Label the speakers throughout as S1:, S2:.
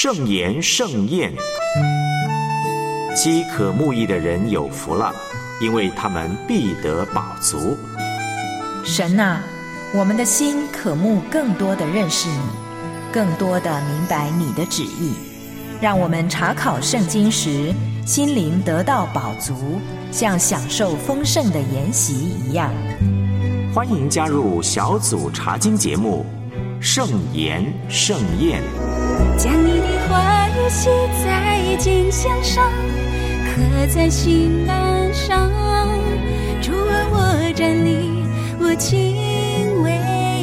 S1: 圣言盛宴。饥渴慕义的人有福了，因为他们必得饱足。
S2: 神啊，我们的心渴慕更多的认识你，更多的明白你的旨意，让我们查考圣经时心灵得到饱足，像享受丰盛的筵席一样。
S1: 欢迎加入小组查经节目圣言盛宴，
S3: 将你的话语写在经箱上，刻在心板上。主啊，我站立，我敬畏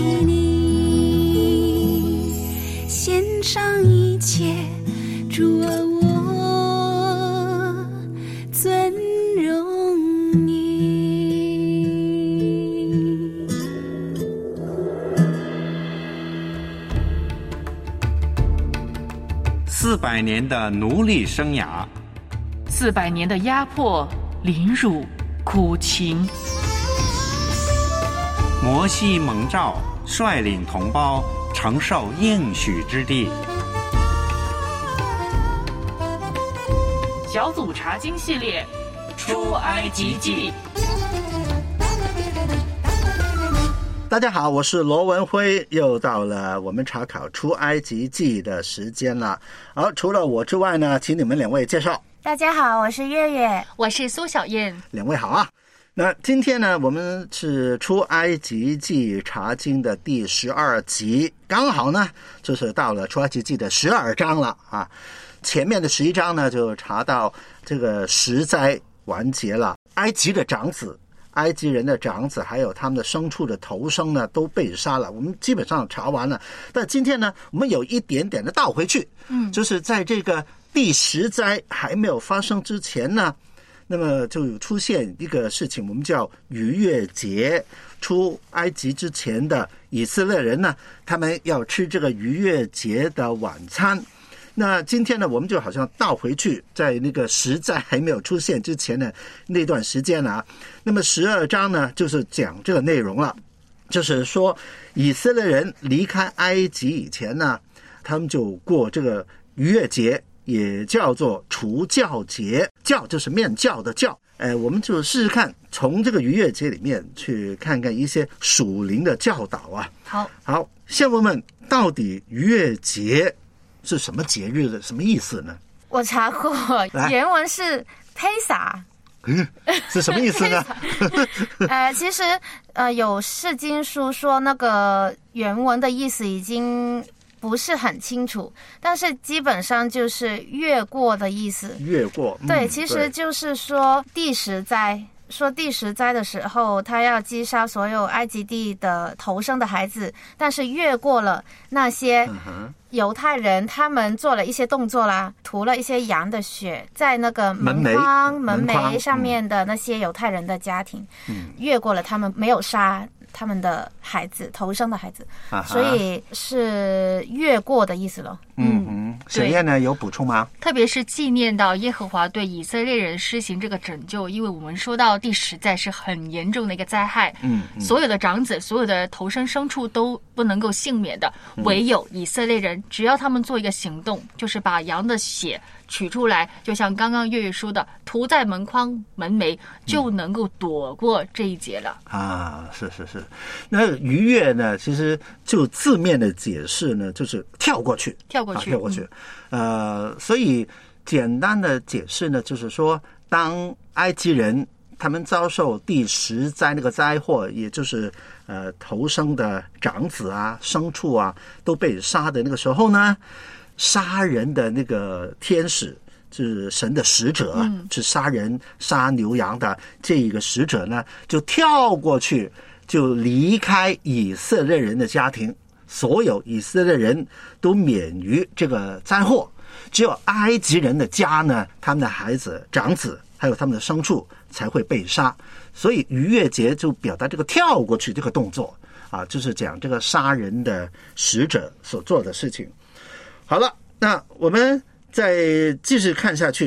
S3: 你，献上一切。主啊，我尊荣你。
S4: 400年的奴隶生涯
S5: ，400年的压迫、凌辱、苦情。
S4: 摩西蒙召率领同胞承受应许之地。
S5: 小组查经系列出埃及记。
S6: 大家好，我是罗文辉，又到了我们查考出埃及记的时间了。好，除了我之外呢，请你们两位介绍。
S7: 大家好，我是月月，
S5: 我是苏小燕。
S6: 两位好啊。那今天呢，我们是出埃及记查经的第12集，刚好呢就是到了出埃及记的12章了啊。前面的11章呢就查到这个10灾完结了，埃及的长子，埃及人的长子还有他们的牲畜的头生呢都被杀了，我们基本上查完了。但今天呢我们有一点点的倒回去，就是在这个第10灾还没有发生之前呢，那么就出现一个事情，我们叫逾越节。出埃及之前的以色列人呢，他们要吃这个逾越节的晚餐。那今天呢，我们就好像倒回去，在那个10灾还没有出现之前的那段时间啊。那么12章呢，就是讲这个内容了，就是说以色列人离开埃及以前呢，他们就过这个逾越节，也叫做除酵节，酵就是面酵的酵。我们就试试看，从这个逾越节里面去看看一些属灵的教导啊。好，先问问到底逾越节是什么节日的，什么意思呢？
S7: 我查过，原文是披萨。
S6: 是什么意思呢？
S7: 其实有释经书说那个原文的意思已经不是很清楚，但是基本上就是越过的意思。越过，对，其实就是说第10灾。说第10灾的时候，他要击杀所有埃及地的头生的孩子，但是越过了那些犹太人，他们做了一些动作啦，涂了一些羊的血在那个门楣上面的那些犹太人的家庭，越过了他们没有杀他们的孩子，头生的孩子，所以是越过的意思了。
S6: 沈燕呢有补充吗？
S5: 特别是纪念到耶和华对以色列人施行这个拯救，因为我们说到第10灾是很严重的一个灾害，所有的长子，所有的头生牲畜都不能够幸免的，唯有以色列人，只要他们做一个行动，就是把羊的血取出来，就像刚刚月月说的，涂在门框门楣，就能够躲过这一劫了。
S6: 是。那逾越呢，其实就字面的解释呢，就是跳过去。所以简单的解释呢，就是说，当埃及人他们遭受第10灾那个灾祸，也就是头生的长子啊、牲畜啊都被杀的那个时候呢，杀人的那个天使是神的使者，是杀人杀牛羊的这个使者呢，就跳过去，就离开以色列人的家庭，所有以色列人都免于这个灾祸，只有埃及人的家呢，他们的孩子、长子还有他们的牲畜才会被杀。所以逾越节就表达这个跳过去这个动作啊，就是讲这个杀人的使者所做的事情。好了，那我们再继续看下去，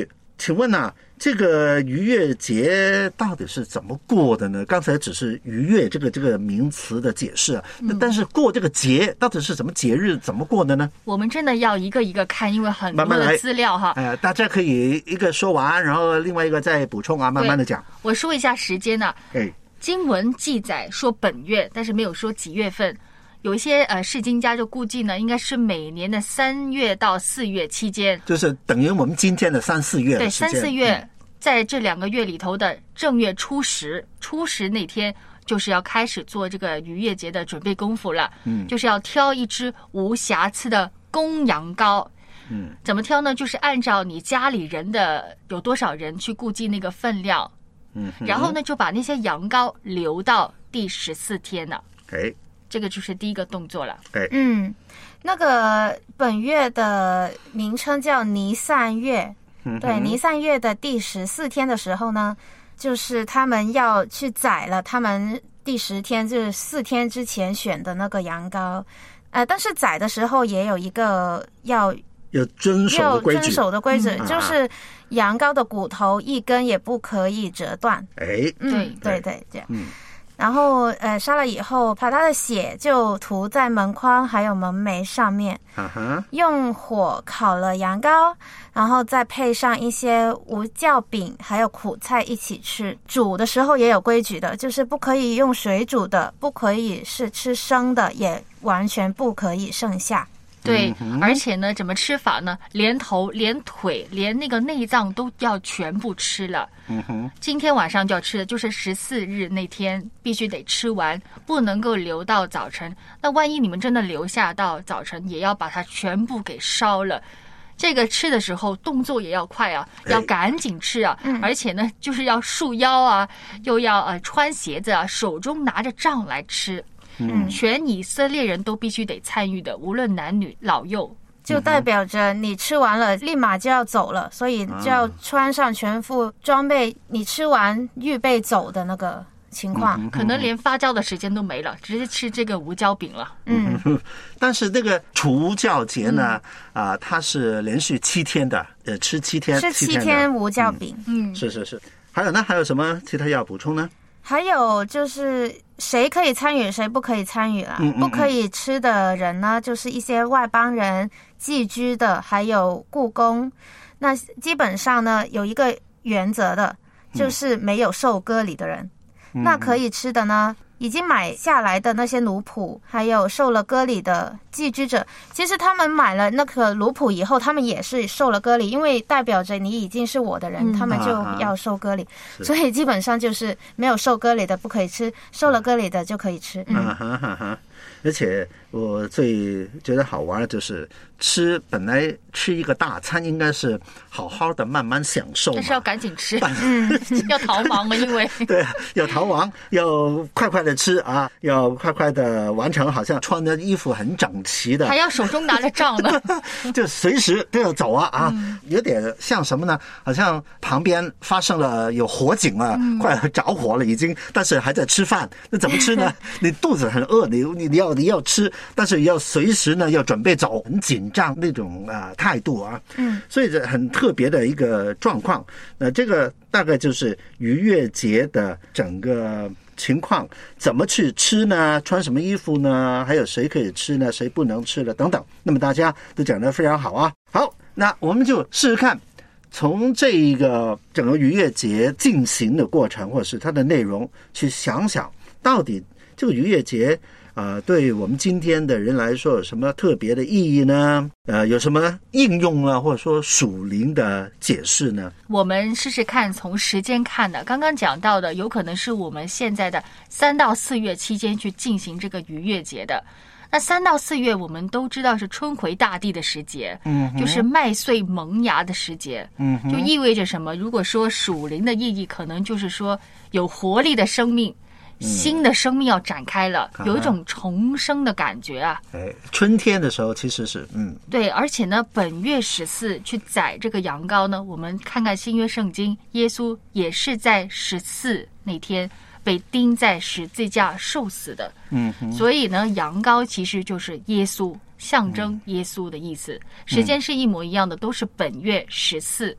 S6: 请问呢，这个逾越节到底是怎么过的呢？刚才只是逾越这个名词的解释，但是过这个节到底是什么节日，怎么过的呢？
S5: 我们真的要一个一个看，因为很多的资料哈。
S6: 大家可以一个说完，然后另外一个再补充啊，慢慢的讲。
S5: 我说一下时间呢。经文记载说本月，但是没有说几月份。有一些释经家就估计呢，应该是每年的3月到4月期间，
S6: 就是等于我们今天的3、4月
S5: 的时间。对，3、4月，在这2个月里头的正月初十那天，就是要开始做这个逾越节的准备功夫了。就是要挑一只无瑕疵的公羊羔。怎么挑呢？就是按照你家里人的有多少人去估计那个分量。然后呢，就把那些羊羔留到第14天了。这个就是第一个动作了。
S7: 那个本月的名称叫尼散月。对，尼散月的第14天的时候呢，就是他们要去宰了他们第10天，就是4天之前选的那个羊羔。但是宰的时候也有一个要遵守的规矩，就是羊羔的骨头一根也不可以折断。
S5: 对，
S7: 这样。然后杀了以后，把它的血就涂在门框还有门楣上面，用火烤了羊羔，然后再配上一些无酵饼还有苦菜一起吃。煮的时候也有规矩的，就是不可以用水煮的，不可以是吃生的，也完全不可以剩下。
S5: 对，而且呢，怎么吃法呢？连头、连腿、连那个内脏都要全部吃了。今天晚上就要吃的，就是14日那天必须得吃完，不能够留到早晨。那万一你们真的留下到早晨，也要把它全部给烧了。这个吃的时候动作也要快啊，要赶紧吃啊，而且呢，就是要束腰啊，又要穿鞋子啊，手中拿着杖来吃。全以色列人都必须得参与的，无论男女老幼。
S7: 就代表着你吃完了立马就要走了，所以就要穿上全副装备，你吃完预备走的那个情况。
S5: 可能连发酵的时间都没了，直接吃这个无酵饼了。
S6: 但是那个除酵节呢，它是连续7天的，吃7天，
S7: 是7天无酵饼。
S6: 是。还有呢？还有什么其他要补充呢？
S7: 还有就是谁可以参与，谁不可以参与啦。不可以吃的人呢，就是一些外邦人、寄居的，还有雇工。那基本上呢，有一个原则的，就是没有受割礼的人。那可以吃的呢，已经买下来的那些奴仆，还有受了割礼的寄居者，其实他们买了那个奴仆以后，他们也是受了割礼，因为代表着你已经是我的人，他们就要受割礼。所以基本上就是没有受割礼的不可以吃，受了割礼的就可以吃。
S6: 而且我最觉得好玩的就是本来吃一个大餐应该是好好的慢慢享受嘛，
S5: 但是要赶紧吃，要逃亡嘛，因为
S6: 对，要逃亡，要快快的吃啊，要快快的完成，好像穿的衣服很整齐的，
S5: 还要手中拿着杖呢，
S6: 就随时都要走啊，有点像什么呢？好像旁边发生了有火警了，快着火了已经，但是还在吃饭，那怎么吃呢？你肚子很饿，你要吃，但是要随时呢要准备走，很紧张那种态度啊。所以这很特别的一个状况。那这个大概就是逾越节的整个情况，怎么去吃呢？穿什么衣服呢？还有谁可以吃呢？谁不能吃了等等。那么大家都讲得非常好啊。好，那我们就试试看，从这一个整个逾越节进行的过程，或者是它的内容，去想想到底这个逾越节对我们今天的人来说有什么特别的意义呢？有什么应用啊，或者说属灵的解释呢？
S5: 我们试试看，从时间看的，刚刚讲到的，有可能是我们现在的3到4月期间去进行这个逾越节的。那3到4月我们都知道是春回大地的时节，就是麦穗萌芽的时节，就意味着什么？如果说属灵的意义，可能就是说有活力的生命。新的生命要展开了，有一种重生的感觉啊！
S6: 春天的时候其实是
S5: 对，而且呢，本月14去宰这个羊羔呢，我们看看新约圣经，耶稣也是在14那天被钉在十字架受死的。所以呢，羊羔其实就是耶稣，象征耶稣的意思。时间是一模一样的，都是本月14。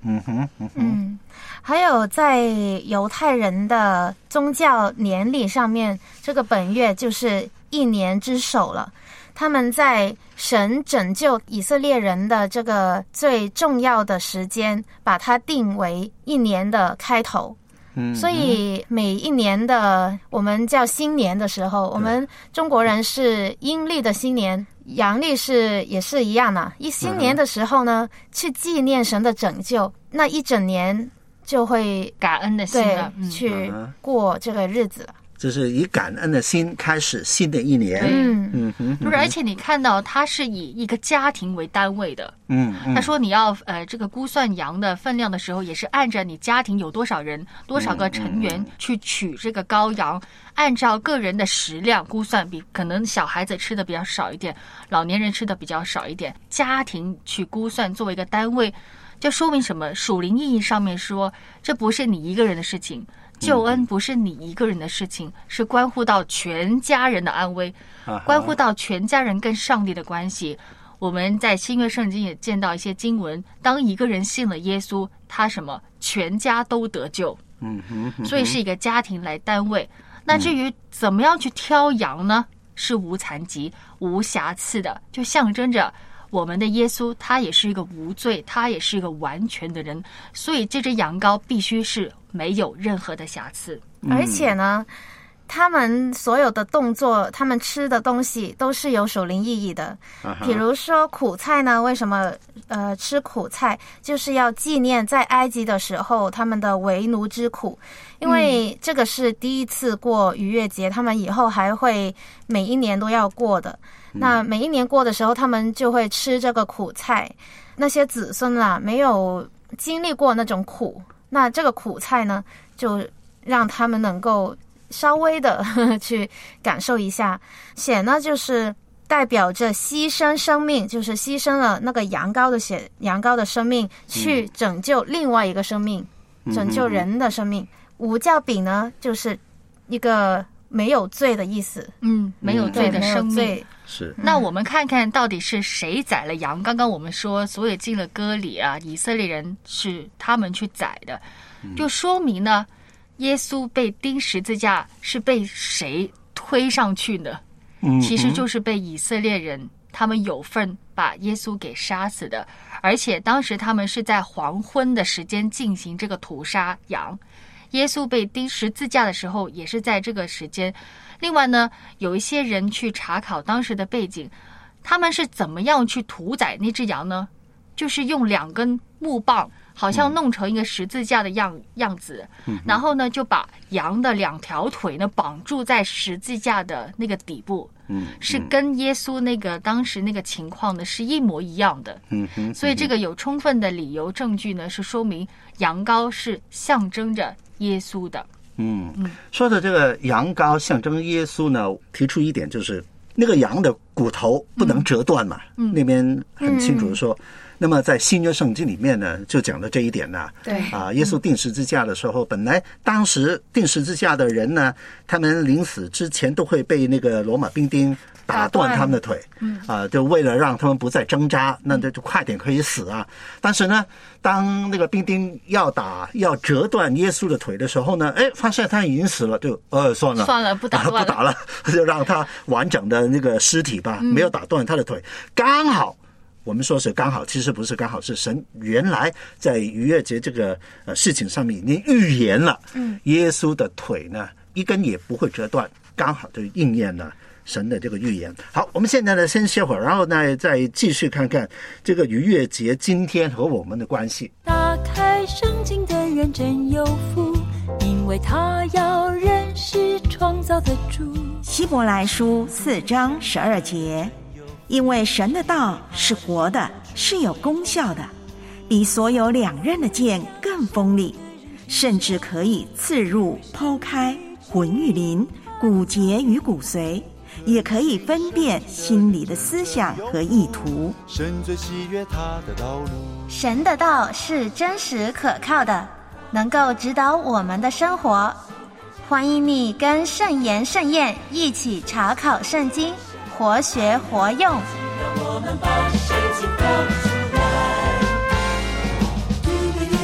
S7: 还有在犹太人的宗教年历上面，这个本月就是一年之首了。他们在神拯救以色列人的这个最重要的时间，把它定为一年的开头。所以每一年的我们叫新年的时候，我们中国人是阴历的新年，阳历也是一样的。新年的时候呢，去纪念神的拯救，那一整年就会
S5: 感恩的心了，
S7: 去过这个日子了。
S6: 就是以感恩的心开始新的一年。
S5: 就是而且你看到他是以一个家庭为单位的。他说你要这个估算羊的分量的时候，也是按照你家庭有多少人、多少个成员去取这个羔羊，按照个人的食量估算，可能小孩子吃的比较少一点，老年人吃的比较少一点，家庭去估算作为一个单位，就说明什么？属灵意义上面说，这不是你一个人的事情。救恩不是你一个人的事情，是关乎到全家人的安危，关乎到全家人跟上帝的关系。我们在新约圣经也见到一些经文，当一个人信了耶稣，他什么全家都得救。所以是一个家庭来单位。那至于怎么样去挑羊呢？是无残疾、无瑕疵的，就象征着我们的耶稣，他也是一个无罪，他也是一个完全的人，所以这只羊羔必须是没有任何的瑕疵。
S7: 而且呢，他们所有的动作，他们吃的东西都是有属灵意义的。比如说苦菜呢，为什么吃苦菜，就是要纪念在埃及的时候他们的为奴之苦，因为这个是第一次过逾越节，他们以后还会每一年都要过的。那每一年过的时候，他们就会吃这个苦菜。那些子孙啦，没有经历过那种苦，那这个苦菜呢，就让他们能够稍微的去感受一下。血呢，就是代表着牺牲生命，就是牺牲了那个羊羔的血、羊羔的生命，去拯救另外一个生命，拯救人的生命。无酵饼呢，就是一个没有罪的意思。
S5: 没有罪的生命。
S6: 是。
S5: 那我们看看到底是谁宰了羊？刚刚我们说，所有进了割礼啊，以色列人是他们去宰的，就说明呢，耶稣被钉十字架是被谁推上去的？其实就是被以色列人，他们有份把耶稣给杀死的。而且当时他们是在黄昏的时间进行这个屠杀羊。耶稣被钉十字架的时候也是在这个时间。另外呢，有一些人去查考当时的背景，他们是怎么样去屠宰那只羊呢？就是用2根木棒，好像弄成一个十字架的样子，然后呢就把羊的2条腿呢绑住在十字架的那个底部，是跟耶稣那个当时那个情况呢是一模一样的。所以这个有充分的理由证据呢，是说明羊羔是象征着耶稣的。
S6: 说的这个羊羔象征耶稣呢，提出一点就是那个羊的骨头不能折断嘛，那边很清楚说。那么在新约圣经里面呢，就讲了这一点呢。
S7: 对
S6: 耶稣钉十字架的时候，本来当时钉十字架的人呢，他们临死之前都会被那个罗马兵丁打断他们的腿，就为了让他们不再挣扎，那就快点可以死啊。但是呢，当那个兵丁要折断耶稣的腿的时候呢，发现他已经死了，就算了，
S5: 不打断了，
S6: 不打了，就让他完整的那个尸体吧，没有打断他的腿，刚好。我们说是刚好，其实不是刚好，是神原来在逾越节这个事情上面已经预言了，耶稣的腿呢一根也不会折断，刚好就应验了神的这个预言。好，我们现在呢先歇会儿，然后呢再继续看看这个逾越节今天和我们的关系。
S3: 打开圣经的人真有福，因为他要认识创造的主。
S8: 希伯来书4章12节，因为神的道是活的，是有功效的，比所有2刃的剑更锋利，甚至可以刺入剖开魂与灵、骨节与骨髓，也可以分辨心里的思想和意图。
S9: 神最喜悦他的道路。
S7: 神的道是真实可靠的，能够指导我们的生活。欢迎你跟圣言圣宴一起查考圣经，活学活用。让我们把圣经活出来。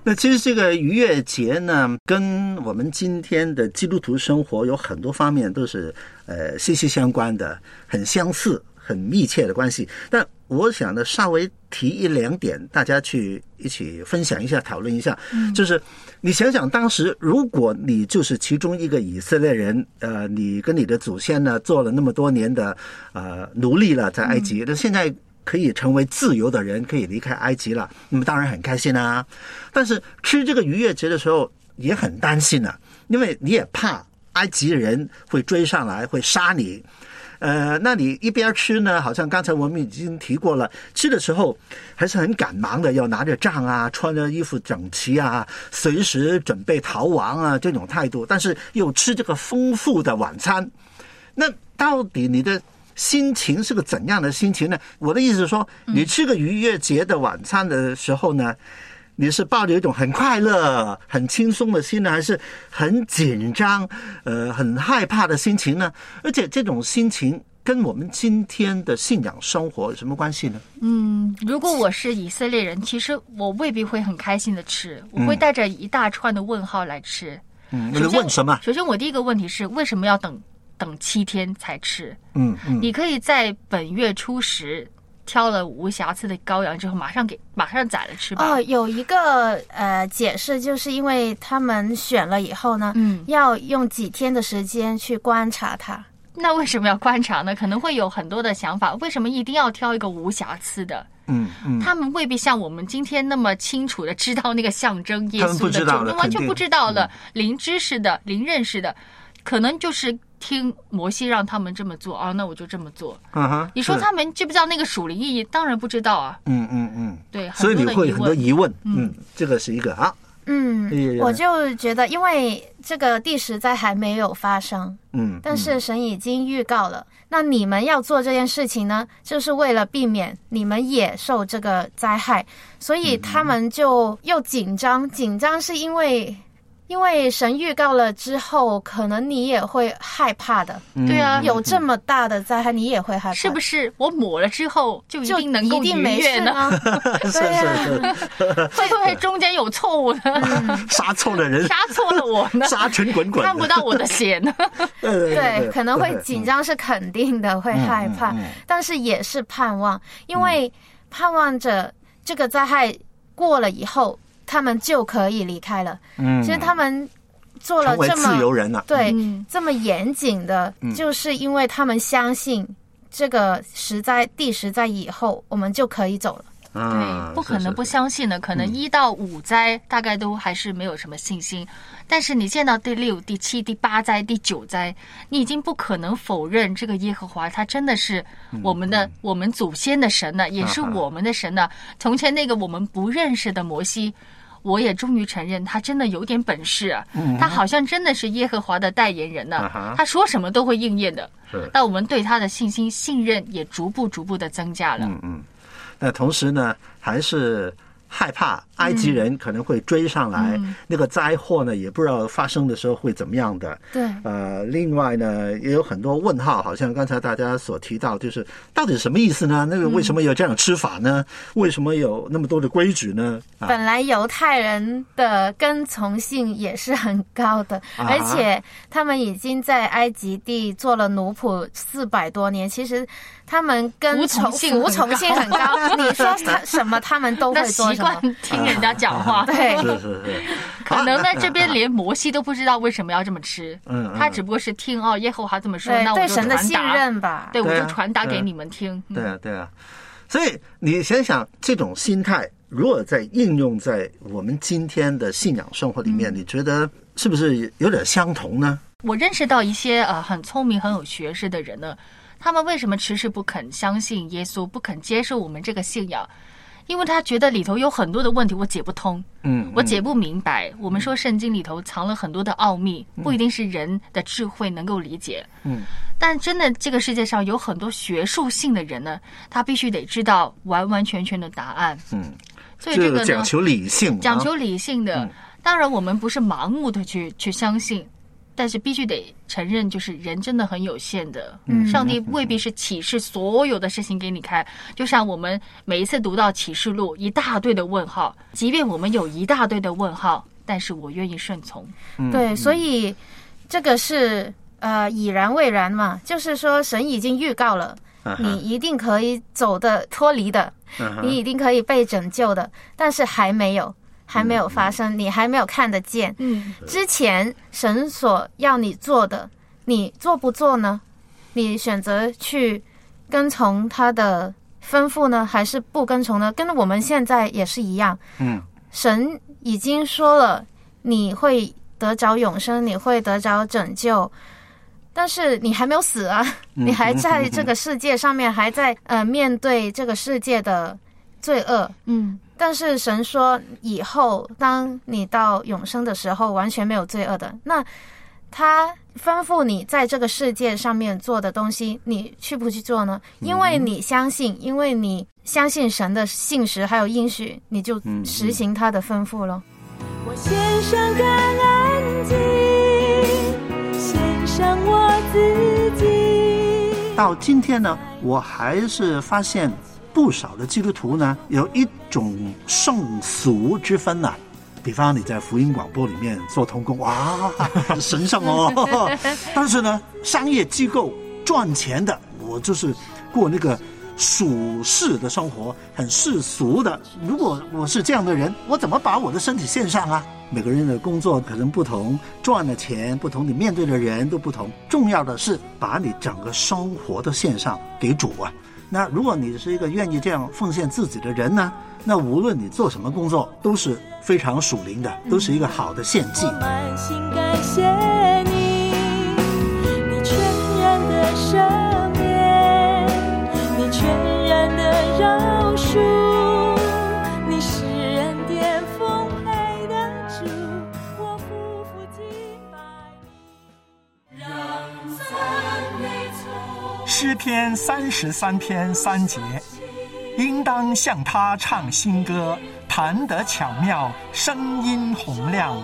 S6: 那其实这个逾越节呢，跟我们今天的基督徒生活有很多方面都是息息相关的，很相似、很密切的关系。但我想呢，稍微提一两点，大家去一起分享一下、讨论一下。就是你想想，当时如果你就是其中一个以色列人，你跟你的祖先呢做了那么多年的奴隶了，在埃及，那现在可以成为自由的人，可以离开埃及了，那么当然很开心啊。但是吃这个逾越节的时候也很担心啊，因为你也怕埃及人会追上来，会杀你。那你一边吃呢，好像刚才我们已经提过了，吃的时候还是很赶忙的，要拿着杖啊，穿着衣服整齐啊，随时准备逃亡啊，这种态度。但是又吃这个丰富的晚餐，那到底你的心情是个怎样的心情呢？我的意思是说，你吃个逾越节的晚餐的时候呢，你是抱着一种很快乐、很轻松的心呢，还是很紧张、很害怕的心情呢？而且这种心情跟我们今天的信仰生活有什么关系呢？
S5: 如果我是以色列人，其实我未必会很开心的吃，我会带着一大串的问号来吃。
S6: 你问什么？
S5: 首先我第一个问题是，为什么要等7天才吃？你可以在本月初10挑了无瑕疵的羔羊之后，马上宰了吃吧。
S7: 有一个解释，就是因为他们选了以后呢，要用几天的时间去观察它。
S5: 那为什么要观察呢？可能会有很多的想法，为什么一定要挑一个无瑕疵的？他们未必像我们今天那么清楚的知道那个象征耶稣的重要，完全不知道的，零知识的、零认识的，可能就是听摩西让他们这么做那我就这么做。你说他们知不知道那个属灵意义？当然不知道啊。对，
S6: 所以你会很多疑问。这个是一个
S7: 我就觉得，因为这个第10灾还没有发生，但是神已经预告了。那你们要做这件事情呢，就是为了避免你们也受这个灾害，所以他们就又紧张是因为神预告了之后，可能你也会害怕的。
S5: 对啊，
S7: 有这么大的灾害，你也会害怕。
S5: 是不是我抹了之后就一定能够逾越呢？
S7: 对啊，
S5: 会不会中间有错误呢？
S6: 杀错了人，
S5: 杀错了我呢？
S6: 沙尘滚滚，
S5: 看不到我的血呢？
S7: 对，可能会紧张是肯定的，会害怕，但是也是盼望，因为盼望着这个灾害过了以后，他们就可以离开了。其实他们做了这么
S6: 自由人了，
S7: 对，这么严谨的，就是因为他们相信这个第10灾以后，我们就可以走了。
S5: 对，不可能不相信的，可能1到5灾大概都还是没有什么信心，但是你见到第6、第7、第8灾、第9灾，你已经不可能否认这个耶和华他真的是我们祖先的神呢，也是我们的神呢。从前那个我们不认识的摩西，我也终于承认他真的有点本事啊，他好像真的是耶和华的代言人呢，他说什么都会应验的。但我们对他的信心、信任也逐步的增加了。
S6: 那同时呢，还是害怕埃及人可能会追上来，那个灾祸呢，也不知道发生的时候会怎么样的。
S7: 对，
S6: 另外呢，也有很多问号，好像刚才大家所提到，就是到底什么意思呢？那个为什么有这样吃法呢？为什么有那么多的规矩呢？
S7: 本来犹太人的跟从性也是很高的，而且他们已经在埃及地做了奴仆400多年，其实他们服从性很高。你说什么，他们都会做什么。
S5: 习惯听人家讲话，
S7: 对，
S6: 是。
S5: 可能在这边连摩西都不知道为什么要这么吃，他只不过是听耶和华这么说，那我就
S7: 对神的信任吧，
S5: 对，我就传达给你们听。
S6: 对啊。所以你想想，这种心态如果在应用在我们今天的信仰生活里面，你觉得是不是有点相同呢？
S5: 我认识到一些很聪明、很有学识的人呢，他们为什么迟迟不肯相信耶稣，不肯接受我们这个信仰？因为他觉得里头有很多的问题我解不通，我解不明白。我们说圣经里头藏了很多的奥秘，不一定是人的智慧能够理解。但真的这个世界上有很多学术性的人呢，他必须得知道完完全全的答案。所以这个呢，
S6: 讲求理性，
S5: 讲求理性的。当然我们不是盲目的去相信， 但是必须得承认，就是人真的很有限的。上帝未必是启示所有的事情给你看，就像我们每一次读到启示录，一大堆的问号，即便我们有一大堆的问号，但是我愿意顺从。
S7: 对，所以这个是已然未然嘛，就是说神已经预告了，你一定可以走的脱离的，你一定可以被拯救的，但是还没有发生，你还没有看得见。之前神所要你做的，你做不做呢？你选择去跟从他的吩咐呢，还是不跟从呢？跟我们现在也是一样。神已经说了，你会得着永生，你会得着拯救，但是你还没有死啊，你还在这个世界上面，还在面对这个世界的罪恶。但是神说以后当你到永生的时候完全没有罪恶的，那他吩咐你在这个世界上面做的东西，你去不去做呢？因为你相信神的信实还有应许，你就实行他的吩咐了。
S3: 我献上感恩祭，献上我自己。
S6: 到今天呢，我还是发现不少的基督徒呢，有一种圣俗之分呐。比方你在福音广播里面做同工，哇，神圣哦。但是呢，商业机构赚钱的，我就是过那个属世的生活，很世俗的。如果我是这样的人，我怎么把我的身体献上啊？每个人的工作可能不同，赚的钱不同，你面对的人都不同。重要的是把你整个生活的献上给主啊。那如果你是一个愿意这样奉献自己的人呢，那无论你做什么工作都是非常属灵的，都是一个好的献祭。
S3: 我满心感谢你，你全然的赦免，你全然的饶恕，你是恩典丰沛的主，我夫妇敬拜你，让赞美从
S10: 诗篇33篇3节，应当向他唱新歌，弹得巧妙，声音洪亮。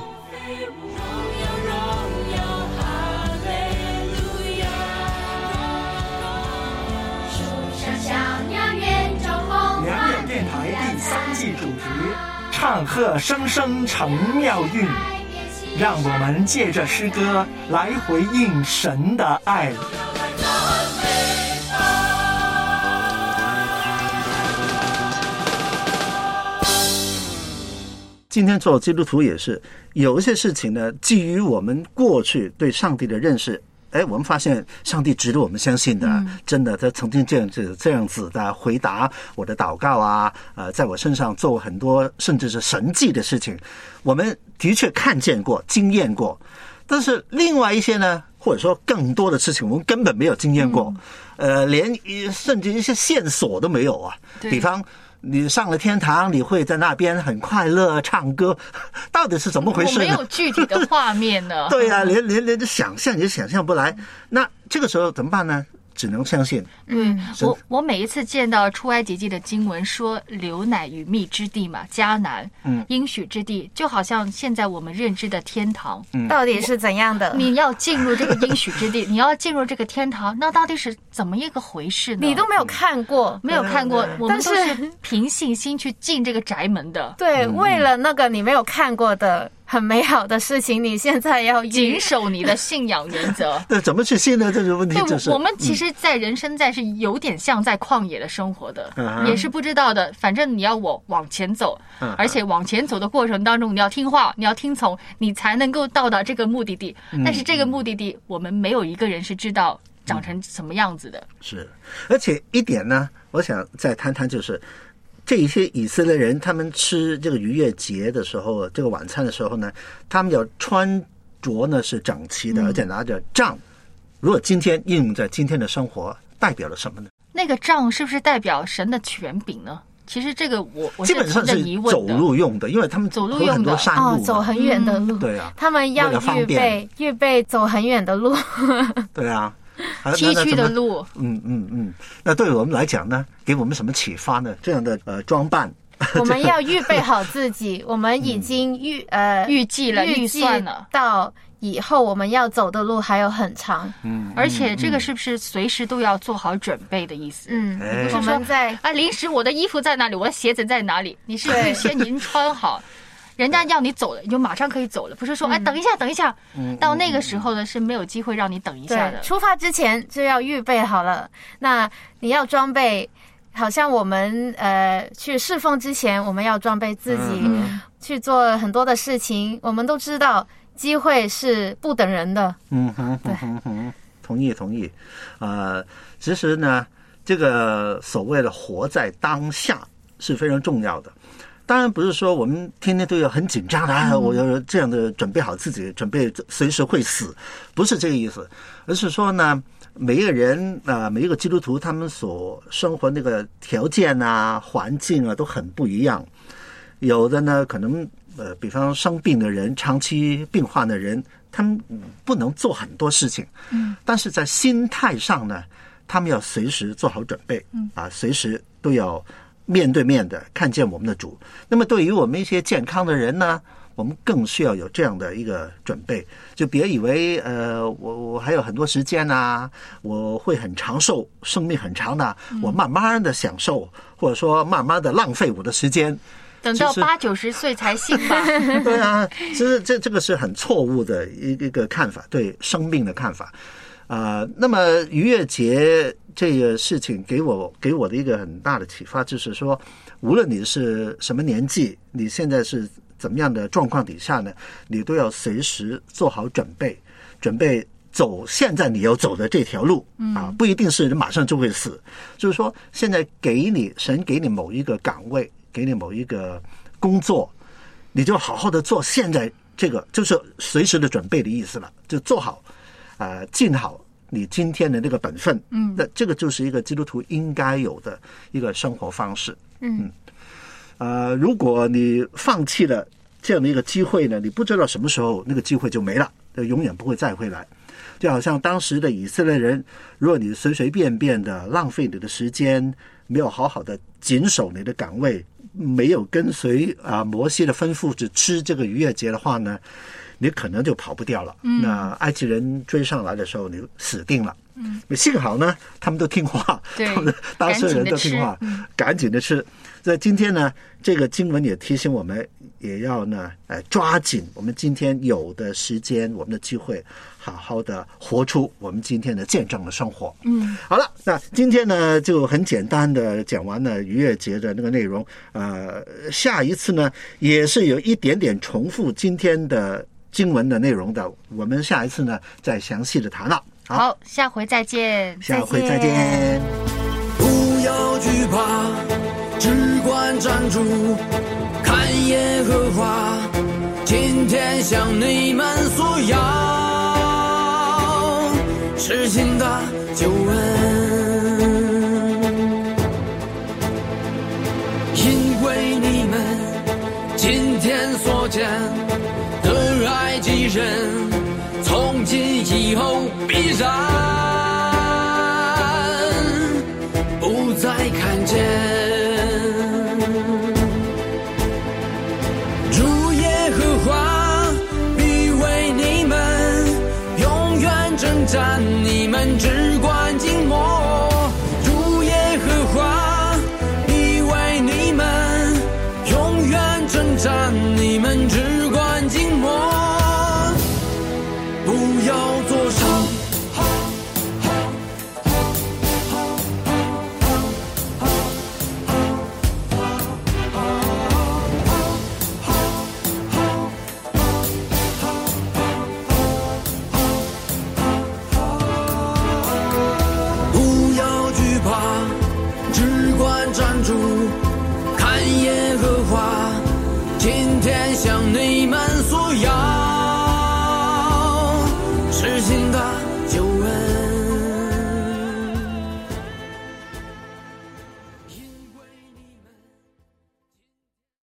S10: 良友电台第3季主题，唱和声声成妙韵，让我们借着诗歌来回应神的爱。
S6: 今天做基督徒也是有一些事情呢，基于我们过去对上帝的认识，我们发现上帝值得我们相信的，真的他曾经这样子的回答我的祷告啊，在我身上做很多甚至是神迹的事情，我们的确看见过经验过。但是另外一些呢，或者说更多的事情我们根本没有经验过，连甚至一些线索都没有啊。比方你上了天堂，你会在那边很快乐唱歌，到底是怎么回事呢？
S5: 我没有具体的画面呢。
S6: 对啊，连想象也想象不来。那这个时候怎么办呢？只能相信。
S5: 我每一次见到出埃及记的经文说流奶与蜜之地嘛，迦南，应许之地，就好像现在我们认知的天堂，
S7: 到底是怎样的？
S5: 你要进入这个应许之地，你要进入这个天堂，那到底是怎么一个回事呢？
S7: 你都没有看过，
S5: 没有看过，我们都是凭信心去进这个宅门的。
S7: 对，为了那个你没有看过的很美好的事情，你现在要
S5: 谨守你的信仰原则。
S6: 那怎么去信呢？这个问题就是，
S5: 我们其实在人生在是有点像在旷野的生活的，也是不知道的。反正你要我往前走，而且往前走的过程当中，你要听话，你要听从，你才能够到达这个目的地。但是这个目的地，我们没有一个人是知道长成什么样子的。
S6: 是，而且一点呢，我想再谈谈就是。这一些以色列人，他们吃这个逾越节的时候，这个晚餐的时候呢，他们要穿着呢是整齐的，而且拿着杖。如果今天应用在今天的生活，代表了什么呢？
S5: 那个杖是不是代表神的权柄呢？其实这个我
S6: 基本上是走路用的，因为他们
S5: 走路用的
S6: 很多山路
S7: 走很远的路，
S6: 对啊，
S7: 他们要预备走很远的路，
S6: 对啊。
S5: 崎岖的路，
S6: 那对我们来讲呢，给我们什么启发呢？这样的装扮，
S7: 我们要预备好自己。我们已经预计了预算了，到以后我们要走的路还有很长。
S5: 而且这个是不是随时都要做好准备的意思？
S7: 你不是
S5: 说临时我的衣服在哪里，我的鞋子在哪里？你是预先您穿好，人家要你走了，你就马上可以走了，不是说等一下，到那个时候呢是没有机会让你等一下的。
S7: 出发之前就要预备好了。那你要装备，好像我们去侍奉之前，我们要装备自己，去做很多的事情。我们都知道机会是不等人的。
S6: 同意。其实呢，这个所谓的活在当下是非常重要的。当然不是说我们天天都要很紧张的，我要这样的准备好自己，准备随时会死，不是这个意思，而是说呢，每一个人每一个基督徒他们所生活那个条件啊、环境啊都很不一样。有的呢，可能比方生病的人、长期病患的人，他们不能做很多事情，但是在心态上呢，他们要随时做好准备，随时都要面对面的看见我们的主。那么对于我们一些健康的人呢，我们更需要有这样的一个准备，就别以为我还有很多时间啊，我会很长寿，生命很长的，我慢慢的享受，或者说慢慢的浪费我的时间，
S5: 等到80-90岁才信吧。
S6: 对啊，其实这个是很错误的一个看法，对生命的看法。那么逾越节这个事情给我的一个很大的启发，就是说，无论你是什么年纪，你现在是怎么样的状况底下呢，你都要随时做好准备走现在你要走的这条路不一定是马上就会死，就是说现在神给你某一个岗位，给你某一个工作，你就好好的做现在这个，就是随时的准备的意思了，就做好尽好你今天的那个本分，那这个就是一个基督徒应该有的一个生活方式。如果你放弃了这样的一个机会呢，你不知道什么时候那个机会就没了，永远不会再回来。就好像当时的以色列人，如果你随随便便的浪费你的时间，没有好好的谨守你的岗位，没有跟随摩西的吩咐只吃这个逾越节的话呢，你可能就跑不掉了。那埃及人追上来的时候，你死定了。幸好呢，他们都听话，他们当事人都听话，赶紧的吃。在今天呢，这个经文也提醒我们，也要呢，抓紧我们今天有的时间，我们的机会，好好的活出我们今天的见证的生活。好了，那今天呢，就很简单的讲完了逾越节的那个内容。下一次呢，也是有一点点重复今天的经文的内容的，我们下一次呢，再详细的谈了。
S5: 好，下回再见。
S6: 下回再见。
S11: 不要惧怕，只管站住，看耶和华今天向你们所要实行的救恩，因为你们今天所见的埃及人，从今以后必然不再看见。主耶和华必为你们永远征战，你们只管静默。主耶和华必为你们永远征战，你们只管静默。不要作声，不要惧怕，只管站住，看耶和华今天向你们